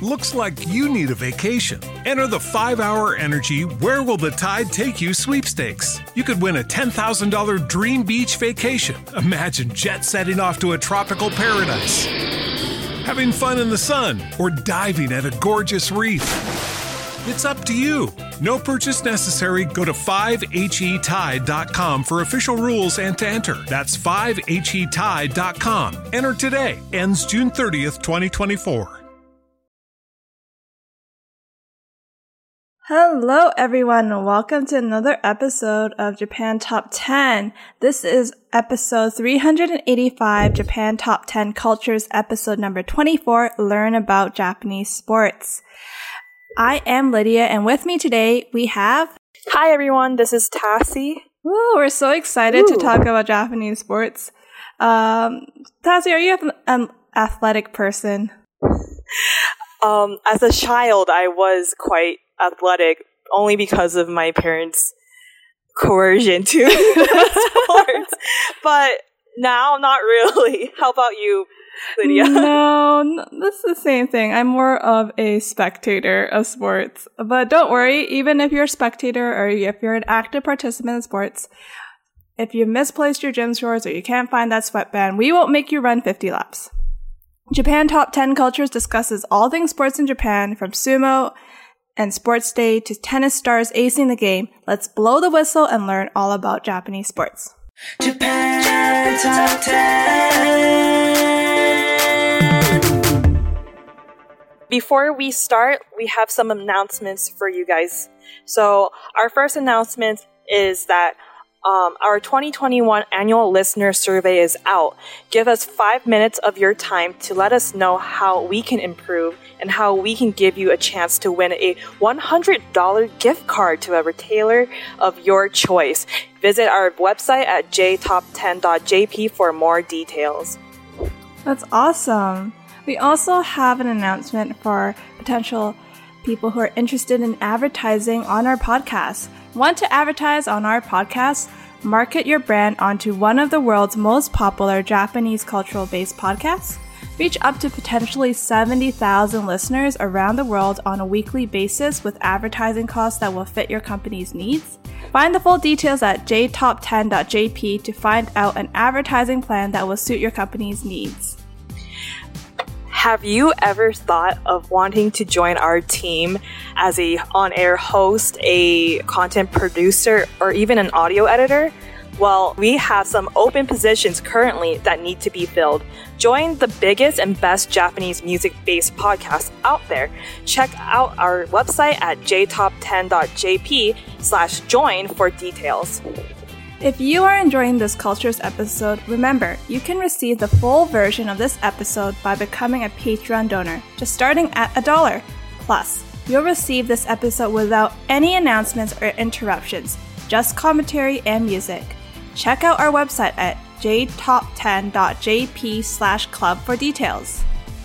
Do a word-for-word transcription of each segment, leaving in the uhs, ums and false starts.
Looks like you need a vacation. Enter the five hour Energy Where Will the Tide Take You sweepstakes. You could win a ten thousand dollars dream beach vacation. Imagine jet setting off to a tropical paradise, having fun in the sun, or diving at a gorgeous reef. It's up to you. No purchase necessary. Go to five H E tide dot com for official rules and to enter. That's five H E tide dot com. Enter today. Ends June thirtieth, twenty twenty-four. Hello everyone, welcome to another episode of Japan Top ten. This is episode three hundred eighty-five, Japan Top ten Cultures, episode number twenty-four, Learn About Japanese Sports. I am Lydia, and with me today we have... Hi everyone, this is Tassie. Woo, we're so excited Ooh. to talk about Japanese sports. Um, Tassie, are you an athletic person? Um, as a child, I was quite athletic, only because of my parents' coercion to sports. But now, not really. How about you, Lydia? No, no, this is the same thing. I'm more of a spectator of sports. But don't worry, even if you're a spectator or if you're an active participant in sports, if you misplaced your gym shorts or you can't find that sweatband, we won't make you run fifty laps. Japan Top ten Cultures discusses all things sports in Japan, from sumo and sports day to tennis stars acing the game. Let's blow the whistle and learn all about Japanese sports. Japan Top ten. Before we start, we have some announcements for you guys. So our first announcement is that Um, our twenty twenty-one annual listener survey is out. Give us five minutes of your time to let us know how we can improve and how we can give you a chance to win a one hundred dollars gift card to a retailer of your choice. Visit our website at j top ten dot j p for more details. That's awesome. We also have an announcement for potential people who are interested in advertising on our podcast. Want to advertise on our podcast? Market your brand onto one of the world's most popular Japanese cultural-based podcasts? Reach up to potentially seventy thousand listeners around the world on a weekly basis with advertising costs that will fit your company's needs? Find the full details at j top ten dot j p to find out an advertising plan that will suit your company's needs. Have you ever thought of wanting to join our team as a on-air host, a content producer, or even an audio editor? Well, we have some open positions currently that need to be filled. Join the biggest and best Japanese music-based podcast out there. Check out our website at j top ten dot j p slash join for details. If you are enjoying this Cultures episode, remember, you can receive the full version of this episode by becoming a Patreon donor, just starting at a dollar. Plus, you'll receive this episode without any announcements or interruptions, just commentary and music. Check out our website at j top ten dot j p slash club for details.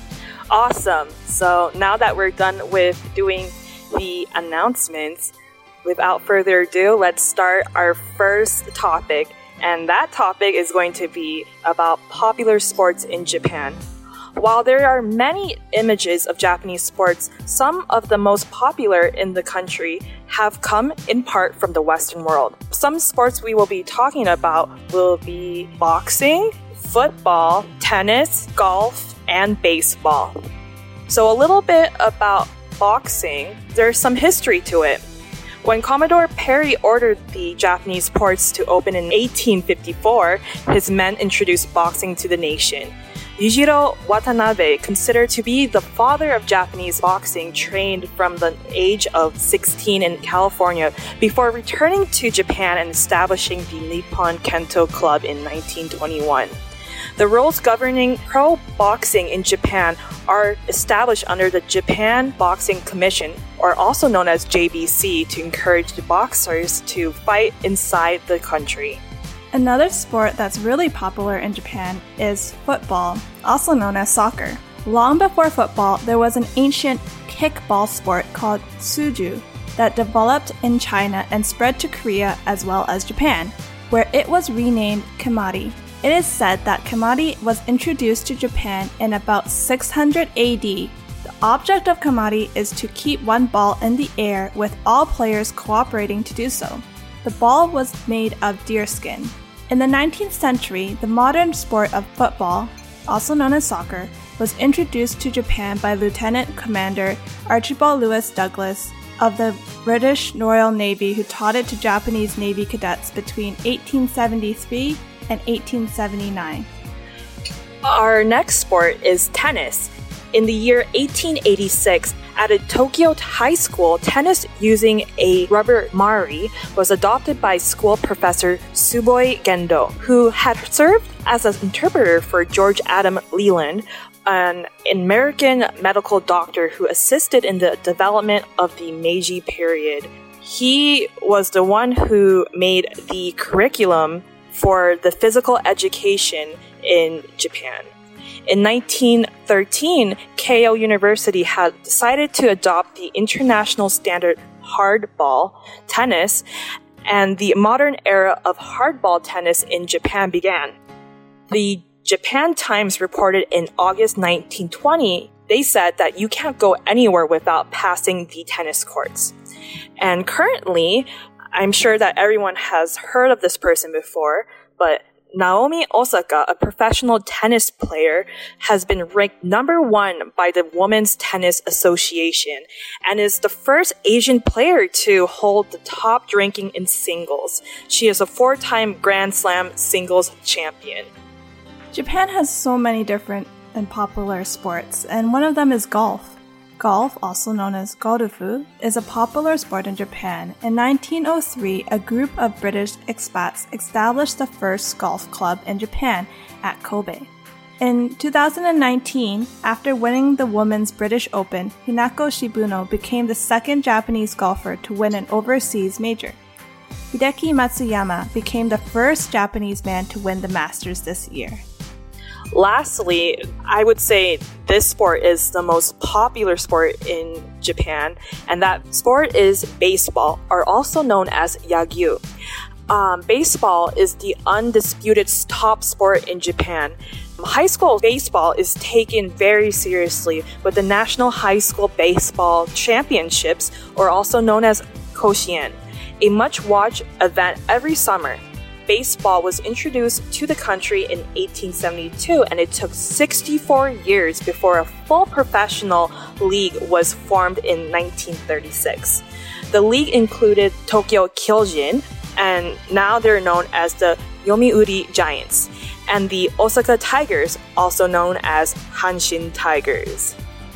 Awesome. So now that we're done with doing the announcements, without further ado, let's start our first topic, and that topic is going to be about popular sports in Japan. While there are many images of Japanese sports, some of the most popular in the country have come in part from the Western world. Some sports we will be talking about will be boxing, football, tennis, golf, and baseball. So a little bit about boxing. There's some history to it. When Commodore Perry ordered the Japanese ports to open in eighteen fifty-four, his men introduced boxing to the nation. Yujiro Watanabe, considered to be the father of Japanese boxing, trained from the age of sixteen in California before returning to Japan and establishing the Nippon Kento Club in nineteen twenty-one. The rules governing pro boxing in Japan are established under the Japan Boxing Commission, or also known as J B C, to encourage the boxers to fight inside the country. Another sport that's really popular in Japan is football, also known as soccer. Long before football, there was an ancient kickball sport called suju that developed in China and spread to Korea as well as Japan, where it was renamed kemari. It is said that kemari was introduced to Japan in about six hundred A D. The object of Kamari is to keep one ball in the air with all players cooperating to do so. The ball was made of deerskin. In the nineteenth century, the modern sport of football, also known as soccer, was introduced to Japan by Lieutenant Commander Archibald Lewis Douglas of the British Royal Navy, who taught it to Japanese Navy cadets between eighteen seventy-three and eighteen seventy-nine. Our next sport is tennis. In the year eighteen eighty-six, at a Tokyo high school, tennis using a rubber mari was adopted by school professor Tsuboi Gendo, who had served as an interpreter for George Adam Leland, an American medical doctor who assisted in the development of the Meiji period. He was the one who made the curriculum for the physical education in Japan. In nineteen thirteen, Keio University had decided to adopt the international standard hardball tennis, and the modern era of hardball tennis in Japan began. The Japan Times reported in August nineteen twenty, they said that you can't go anywhere without passing the tennis courts. And currently, I'm sure that everyone has heard of this person before, but Naomi Osaka, a professional tennis player, has been ranked number one by the Women's Tennis Association and is the first Asian player to hold the top ranking in singles. She is a four-time Grand Slam singles champion. Japan has so many different and popular sports, and one of them is golf. Golf, also known as gorufu, is a popular sport in Japan. In nineteen oh three, a group of British expats established the first golf club in Japan at Kobe. In two thousand nineteen, after winning the Women's British Open, Hinako Shibuno became the second Japanese golfer to win an overseas major. Hideki Matsuyama became the first Japanese man to win the Masters this year. Lastly, I would say this sport is the most popular sport in Japan, and that sport is baseball, or also known as yagyu. Um, baseball is the undisputed top sport in Japan. High school baseball is taken very seriously with the National High School Baseball Championships, or also known as Koshien, a much-watched event every summer. Baseball was introduced to the country in eighteen seventy-two, and it took sixty-four years before a full professional league was formed in nineteen thirty-six. The league included Tokyo Kyojin, and now they're known as the Yomiuri Giants, and the Osaka Tigers, also known as Hanshin Tigers.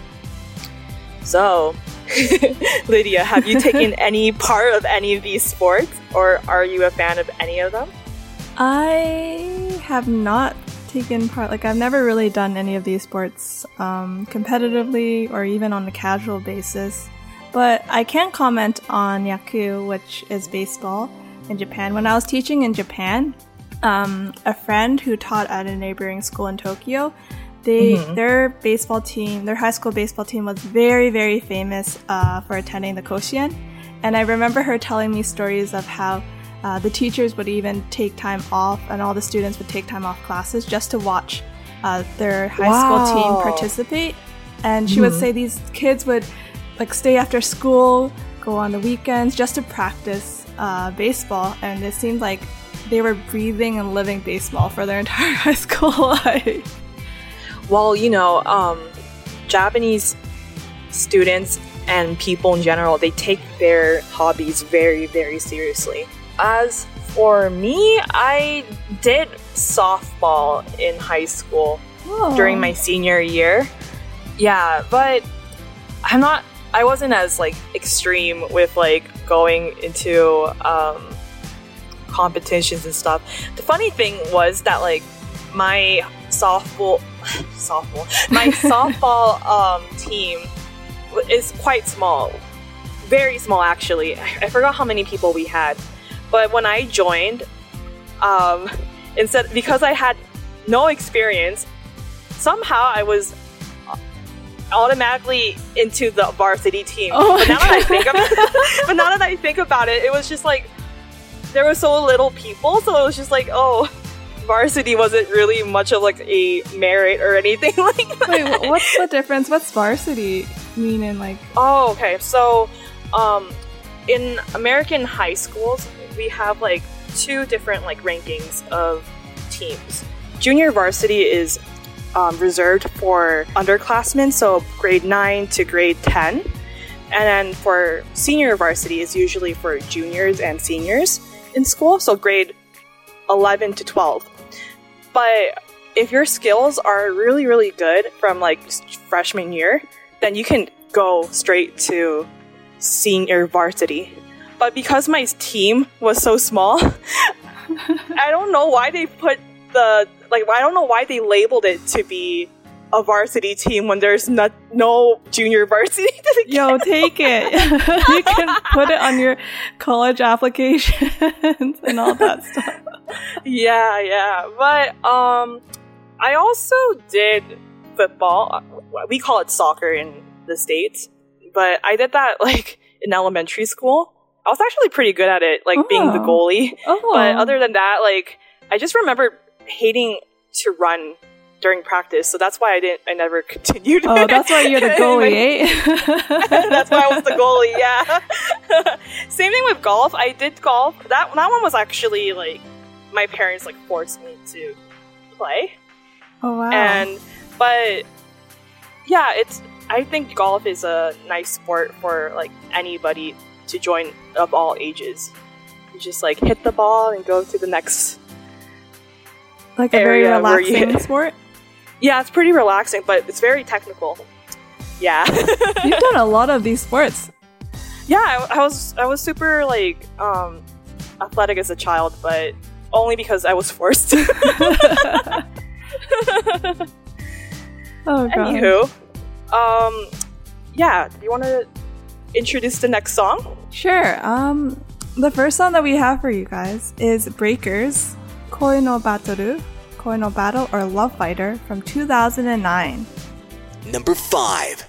So, Lydia, have you taken any part of any of these sports, or are you a fan of any of them? I have not taken part, like I've never really done any of these sports um, competitively or even on a casual basis, but I can comment on yaku, which is baseball in Japan. When I was teaching in Japan, um, a friend who taught at a neighboring school in Tokyo, They, mm-hmm. their baseball team, their high school baseball team was very, very famous uh, for attending the Koshien. And I remember her telling me stories of how uh, the teachers would even take time off, and all the students would take time off classes just to watch uh, their high wow. school team participate. And she mm-hmm. would say these kids would like stay after school, go on the weekends just to practice uh, baseball. And it seemed like they were breathing and living baseball for their entire high school life. Well, you know, um, Japanese students and people in general, they take their hobbies very, very seriously. As for me, I did softball in high school oh. during my senior year. Yeah, but I'm not, I wasn't as, like, extreme with, like, going into um, competitions and stuff. The funny thing was that, like, my softball... softball. My softball um, team is quite small. Very small, actually. I, I forgot how many people we had. But when I joined, um, instead because I had no experience, somehow I was automatically into the varsity team. Oh but now God. that I think about it, but now that I think about it, it was just like there were so little people, so it was just like, oh, varsity wasn't really much of like a merit or anything like that. Wait, wh- what's the difference? What's varsity mean in like... Oh, okay. So, um, in American high schools, we have like two different like rankings of teams. Junior varsity is um, reserved for underclassmen, so grade nine to grade ten. And then for senior varsity is usually for juniors and seniors in school, so grade eleven to twelve. But if your skills are really, really good from like freshman year, then you can go straight to senior varsity. But because my team was so small, I don't know why they put the, like, I don't know why they labeled it to be a varsity team when there's not, no junior varsity. Yo, take it. You can put it on your college applications and all that stuff. Yeah, yeah. But um, I also did football. We call it soccer in the States. But I did that, like, in elementary school. I was actually pretty good at it, like, oh. being the goalie. Oh. But other than that, like, I just remember hating to run during practice, so that's why I didn't. I never continued. Oh, that's why you're the goalie, eh? That's why I was the goalie. Yeah. Same thing with golf. I did golf. That that one was actually like my parents like forced me to play. Oh wow. And but yeah, it's. I think golf is a nice sport for like anybody to join of all ages. You just like hit the ball and go to the next. Like a very area where relaxing you- sport? Yeah, it's pretty relaxing, but it's very technical. Yeah. You've done a lot of these sports. Yeah, I, I was I was super like um, athletic as a child, but only because I was forced. Oh god. Anywho, um, yeah, do you want to introduce the next song? Sure. Um, the first song that we have for you guys is Breakers, Koi no Batoru, Koi no Battle, or Love Fighter from two thousand nine. Number five.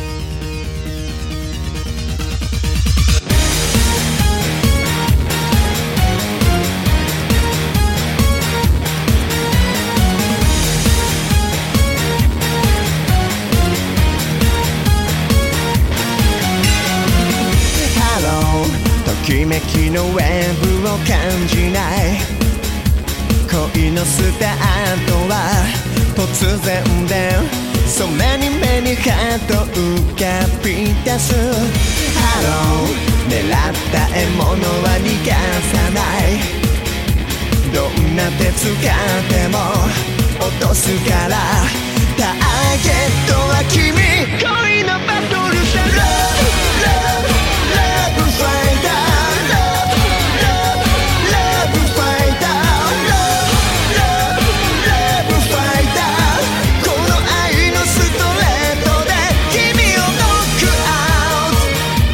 ときめきのウェーブを感じない恋のスタートは突然でそめに目にハート浮かび出すハロー狙った獲物は逃がさないどんな手使っても落とすからターゲットは君恋のバトルさ Love, love, love fighter Love, love, love fighter Love, love, love fighter この愛のストレートで君をノックアウト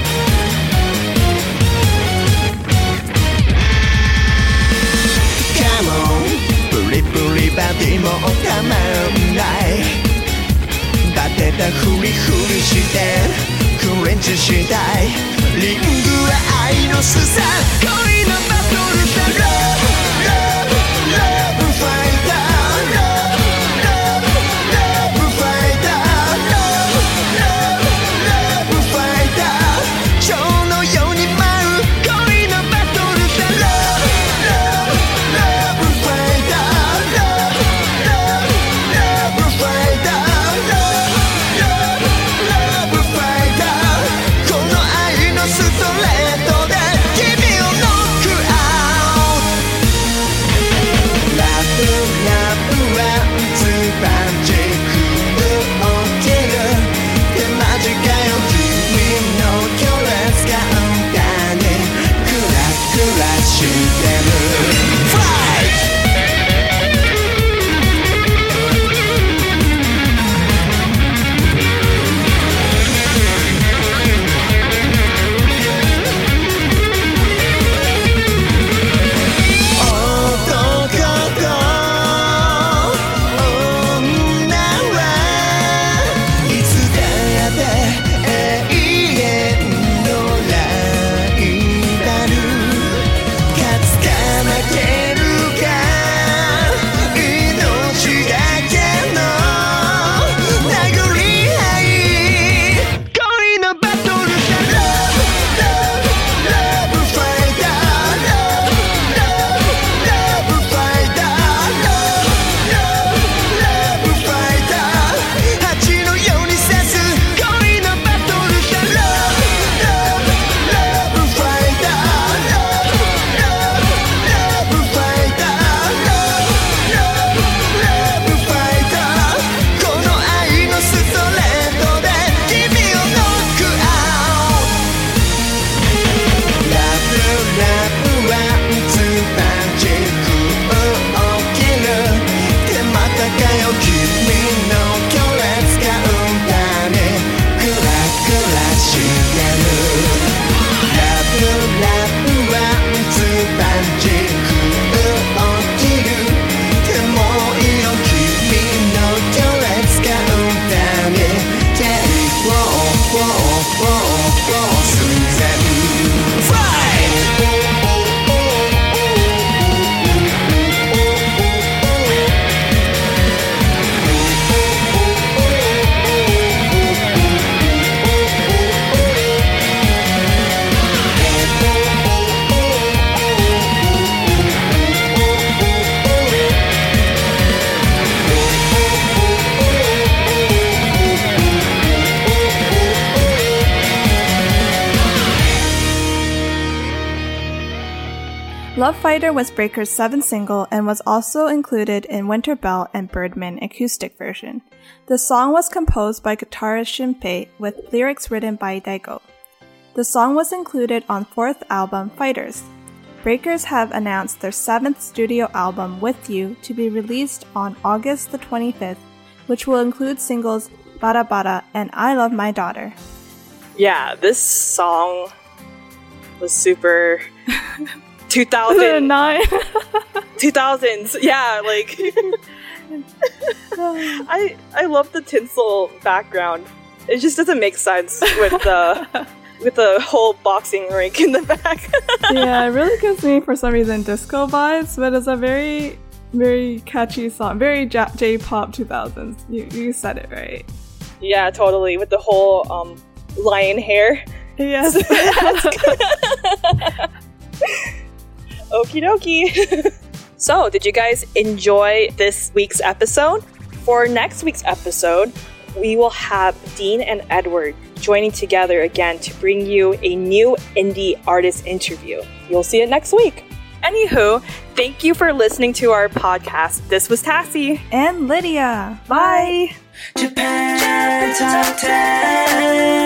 Come on プリプリバディもたまんないバテたフリフリしてクレンチしたいリングは愛のすさ恋のバトルさ Love, love, love fighter Love, love, love fighter Love, love, love fighter 蝶のように舞う恋のバトルさ Love, love, love fighter Love, love, love fighter Love, love, love fighter この愛のストレートで君をノック Love Fighter was Breaker's seventh single and was also included in Winter Bell and Birdman acoustic version. The song was composed by guitarist Shinpei with lyrics written by Daigo. The song was included on fourth album Fighters. Breakers have announced their seventh studio album With You to be released on August the twenty-fifth, which will include singles Bada Bada and I Love My Daughter. Yeah, this song was super two thousand Nine. two thousands. Yeah, like I I love the tinsel background. It just doesn't make sense with the with the whole boxing rink in the back. Yeah, it really gives me for some reason disco vibes, but it's a very very catchy song, very J- J-pop two thousands. You you said it right. Yeah, totally, with the whole um lion hair. Yes. Okie dokie. So, did you guys enjoy this week's episode? For next week's episode, we will have Dean and Edward joining together again to bring you a new indie artist interview. You'll see it next week. Anywho, thank you for listening to our podcast. This was Tassie. And Lydia. Bye. Japan Top ten.